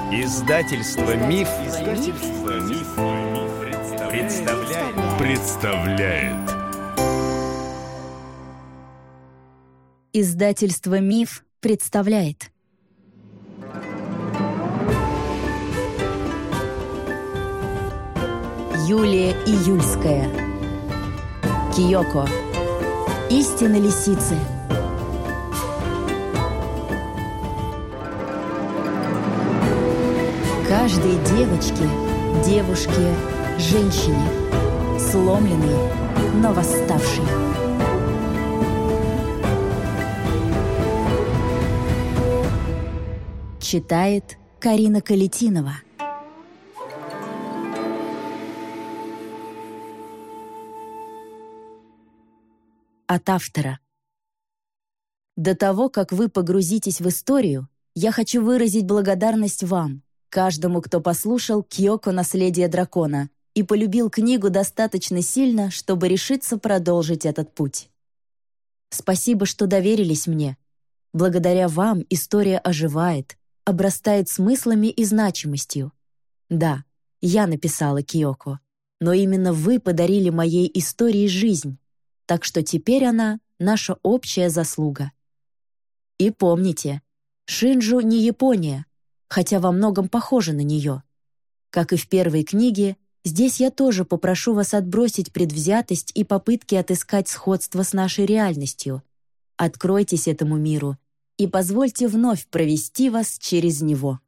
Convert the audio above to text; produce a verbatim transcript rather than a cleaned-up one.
Издательство Миф, Издательство Миф, представляет. представляет. Издательство Миф представляет. Юлия Июльская. Киёко. Истина лисицы. Каждой девочке, девушке, женщине, сломленной, но восставшей. Читает Карина Калетинова. От автора. До того, как вы погрузитесь в историю, я хочу выразить благодарность вам, каждому, кто послушал «Киёко. Наследие дракона» и полюбил книгу достаточно сильно, чтобы решиться продолжить этот путь. Спасибо, что доверились мне. Благодаря вам история оживает, обрастает смыслами и значимостью. Да, я написала «Киёко», но именно вы подарили моей истории жизнь, так что теперь она — наша общая заслуга. И помните, Шинджу не Япония, хотя во многом похожа на нее. Как и в первой книге, здесь я тоже попрошу вас отбросить предвзятость и попытки отыскать сходство с нашей реальностью. Откройтесь этому миру и позвольте вновь провести вас через него.